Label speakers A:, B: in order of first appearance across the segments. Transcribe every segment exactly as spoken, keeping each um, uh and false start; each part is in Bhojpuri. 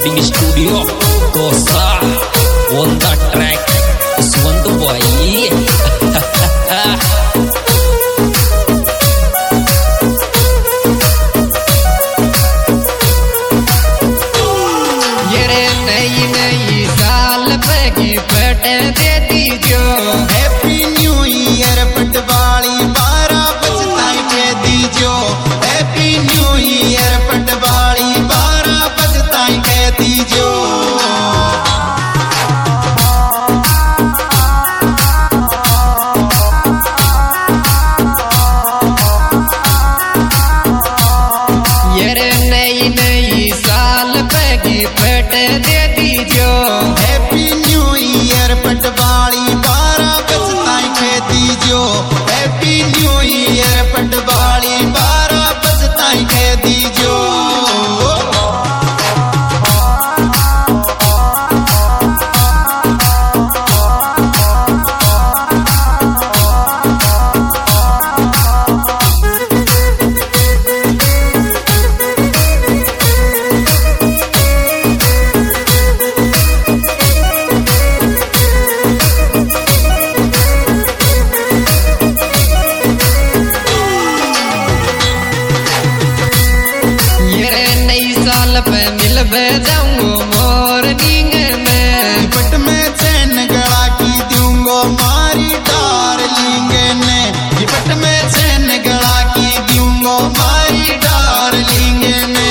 A: recording studio Kosa on the track Swanto boy.
B: ये रे नई नई साल पे गिफ्ट दे दीजो,
C: हैप्पी न्यू ईयर पटवाली बारह बजताई के दीजो, हैप्पी न्यू ईयर पटवाली बारह बजताई के दीजो।
B: ये रे नई नई साल पे गिफ्ट दे दीजो,
C: हैप्पी न्यू ईयर पटवाली बारह बजताई के दीजो, हैप्पी न्यू ईयर पटवाली बारह बजताई के दीजो।
B: पे मिलबे जाऊंगो मॉर्निंग में,
C: पट में चैन गला की दूंगो मारी डार्लिंग ने, पट में चैन गला की दूंगो मारी डार्लिंग ने।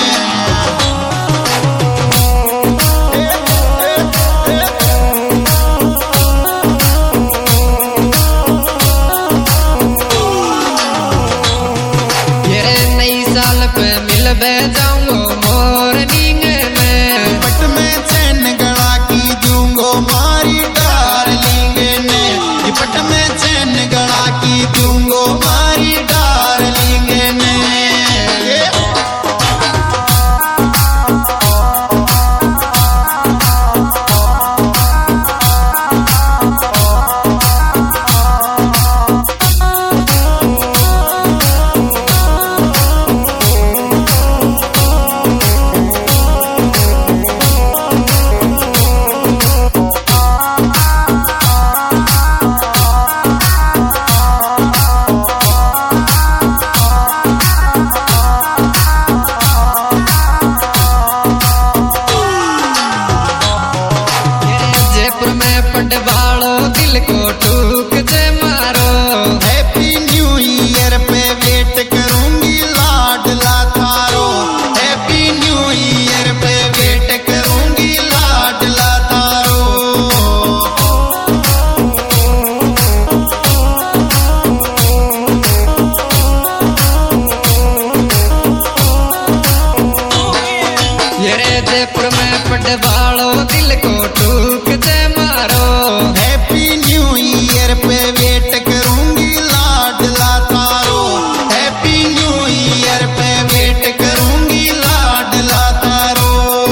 B: ये रे नई साल पे मिलबे जाऊंगो मॉर्निंग में,
C: पट में चैन गला की दूंगो मारी डार्लिंग ने, पट में चैन गला की दूंगो मारी डार्लिंग ने।
B: पटवालो दिल को ठूक दे मारो,
C: हैप्पी न्यू ईयर पे वेट करूंगी लाडला थारो, हैप्पी न्यू ईयर पे वेट करूंगी लाडला थारो।
B: ये रे जयपुर में पटवालो दिल को ठूक दे मारो,
C: हैप्पी न्यू ईयर पे वेट करूंगी लाडला थारो, हैप्पी न्यू ईयर पे वेट करूंगी लाडला थारो।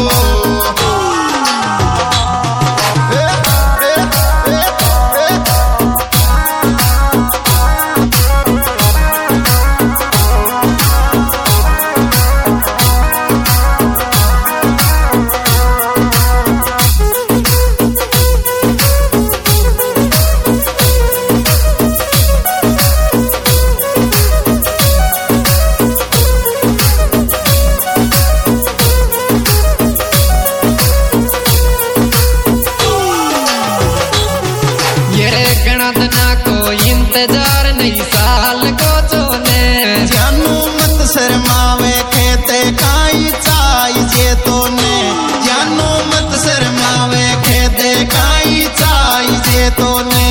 B: इंतजार नहीं साल को जोने,
C: जानू मत शर्मावे खेते काई चाई जे तोने, जानू मत शर्मावे खेते काई चाई जे तोने।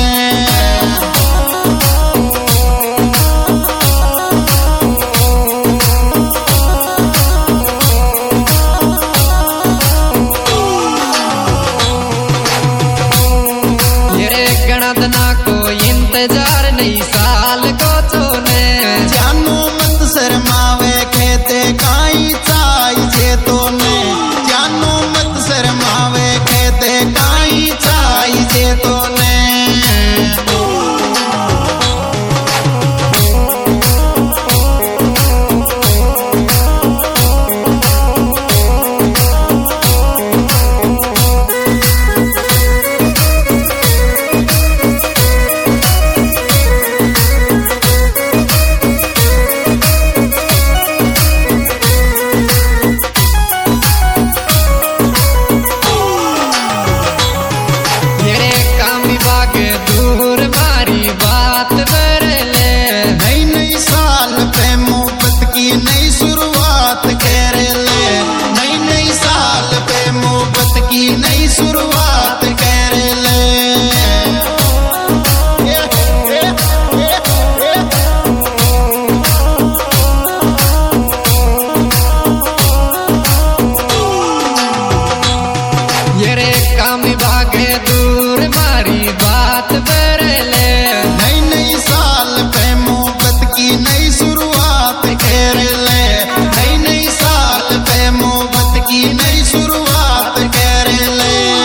B: ये रे गणतना को इंतजार नहीं साल को जोने,
C: जानू मत शर्मावे खेते काई चाई जे तोने, जानू मत शर्मावे खेते काई चाई जे तोने।
B: काम भागे दूर मारी बात बर ले।
C: नई नई साल पे मोहब्बत की नई शुरुआत कर ले। नई नई साल पे मोहब्बत की नई शुरुआत कर ले।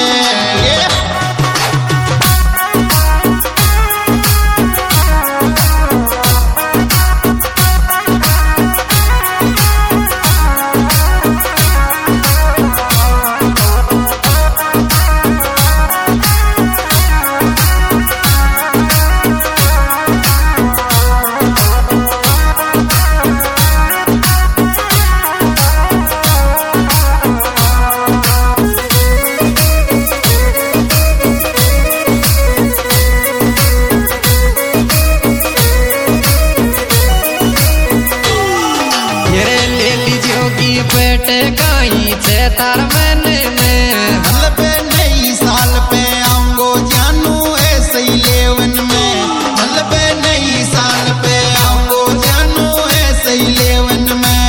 B: बेटे गाई छे तार मन में
C: मतलब नई साल पे आऊंगो जानू ऐसे ही लेवन में। मतलब नई साल पे आऊंगो जानू ऐसे ही लेवन में।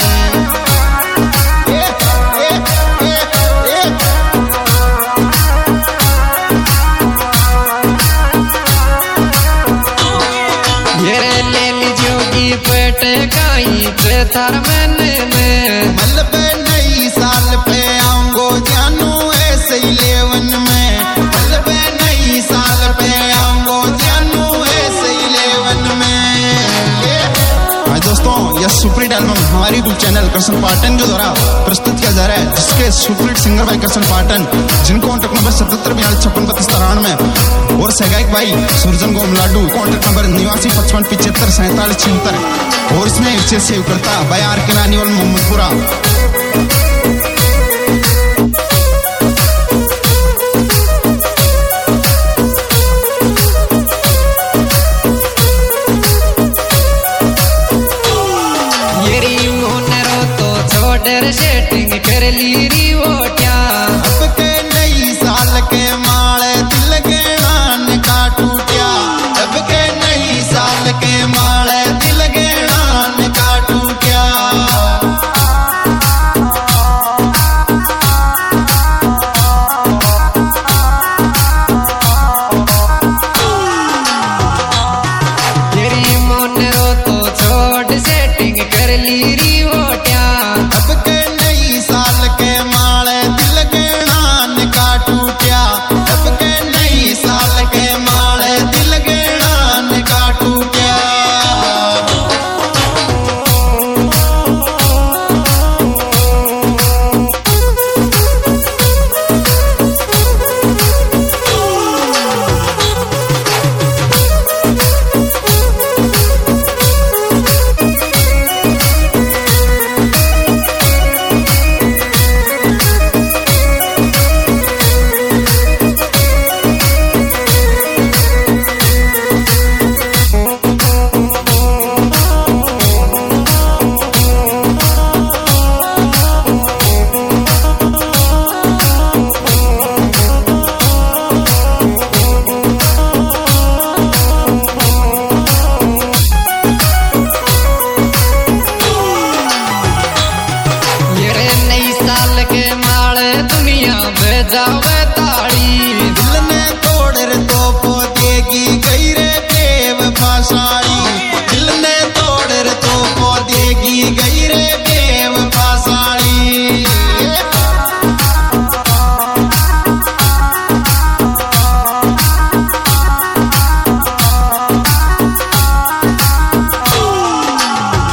C: ए, ए, ए, ए।
B: ये ले लीजियोगी बेटे गाई छे तार मन में।
C: मतलब नई साल पे आऊंगो जानू ऐसे ही लेवन में। मतलब नई साल पे आऊंगो जानू ऐसे ही लेवन में।
D: आज दोस्तों यह सुपरहिट एल्बम हमारे यूट्यूब चैनल करसन पाटन के द्वारा प्रस्तुत किया जा रहा है, जिसके सुपरहिट सिंगर भाई करसन पाटन, जिनको कॉन्टेक्ट नंबर सतहत्तर बयालीस छप्पन बत्तीस तिरानवे, और सहगायक भाई सुरजन गोम लाडू, कॉन्टेक्ट नंबर निवासी पचपन पिछहत्तर सैंतालीस छिहत्तर। और इसमें विशेष सेव करता भाई आर के नानीवाल मोहम्मदपुरा।
B: सेटिंग कर ली री वोटिया।
C: अब के नई साल के माले दिल के नान का टूटिया। अब के नई साल के माले दिल के नान का टूटिया।
B: तेरी मन रो तो छोड़ सेटिंग कर ली री वोटिया।
C: अब के नई साल के माले दिल के नान का टूटिया। अब के नई साल के माले दिल के नान का टूटिया।
B: जावे ताड़ी
C: दिल ने तोड़ रे तो पोदेगी गई रे बेव फासाड़ी। दिल ने तोड़ रे तो पोदेगी गई रे बेव फासाड़ी।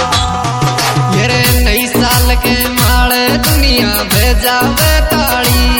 B: ये नई साल के माल दुनिया भेजावे ताड़ी।